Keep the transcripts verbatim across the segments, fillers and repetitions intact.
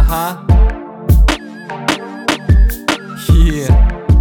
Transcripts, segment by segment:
Ага. Yeah.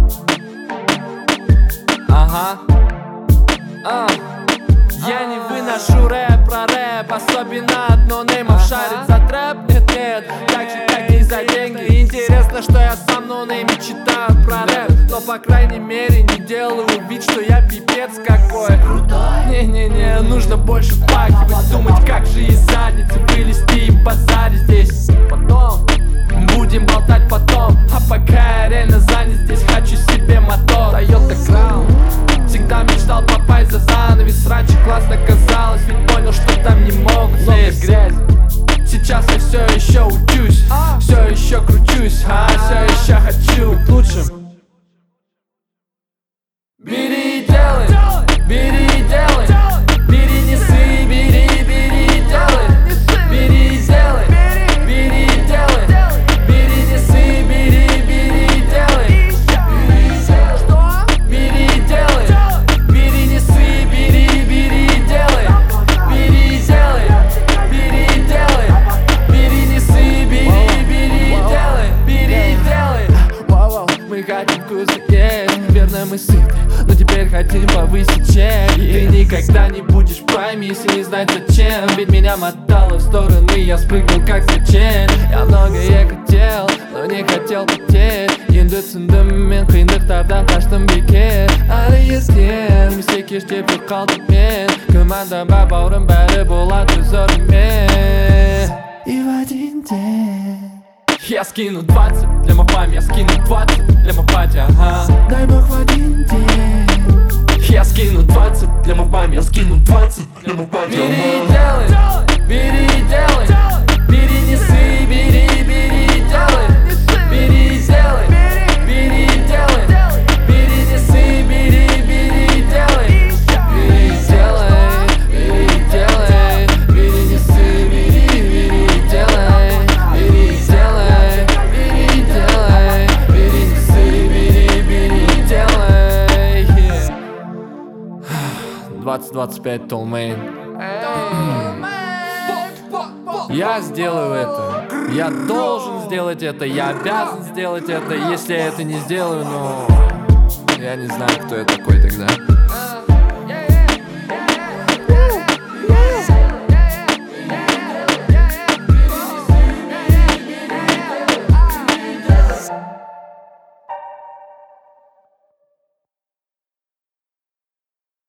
Ага. А. Я не выношу рэп про рэп, особенно от ноунеймов. Шарит за трэп, нет, нет, так же, как и за деньги. Интересно, что я сам ноунейме читаю про рэп, но по крайней мере не делаю вид, что я пипец какой. Не-не-не, нужно больше пахивать, думать, как же из задницы вылезти и базарить здесь. Потом будем болтать потом, а пока я реально занят здесь, хочу себе мотор Toyota Crown. Всегда мечтал попасть за занавес, раньше классно казалось, ведь понял, что там не могут слезть грязь. Сейчас я все еще учусь, все еще кручусь, а все еще хочу быть лучшим. Бери и делай, бери и делай, бери, неси, бери, бери и делай, бери и делай, бери и делай, бери, неси, бери, бери и делай, бери и делай, бери, неси, бери, бери и делай, бери и делай, бери и делай, бери, неси, бери, бери и делай, бери и делай. Вау-вау, мы хотим вкусно есть, верно мы сыты, но теперь хотим повысить чек. Ты никогда не будешь в прайме, если не знать зачем, ведь меня мотало в стороны, я спрыгнул как зачем. Я многое хотел, но не хотел потеть. Енді түсіндім мен қиындықтардан қаштым бекер. Әлі ескен мистек кештеп қалдым мен. Күмәнданба бауырым, бәрі болады зорымен. И в один день я скину двадцать для мопами, я скину двадцать для мопати, ага. Дай бог в один день я скину двадцать для мопами, я скину двадцать для мопати. Бери и делай, бери и делай, бери, неси, бери, бери и делай, бери и делай, бери и делай, бери, неси, бери, бери и делай, бери и делай, бери и делай, бери, неси, бери, бери и делай, бери и делай, бери и делай, бери, неси, бери, бери и делай. двадцать двадцать пять Толмейн. Я сделаю это. Я должен сделать это. Я обязан сделать это. Если я это не сделаю, ну... Я не знаю, кто я такой тогда.